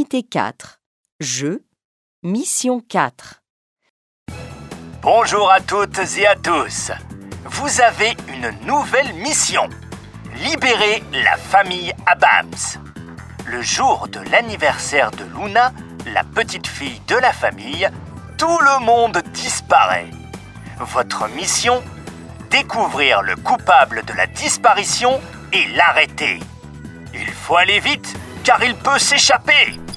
Activité 4. Jeu. Mission 4. Bonjour à toutes et à tous. Vous avez une nouvelle mission. Libérer la famille Addams. Le jour de l'anniversaire de Luna, la petite fille de la famille, tout le monde disparaît. Votre mission ? Découvrir le coupable de la disparition et l'arrêter. Il faut aller vite, car il peut s'échapper.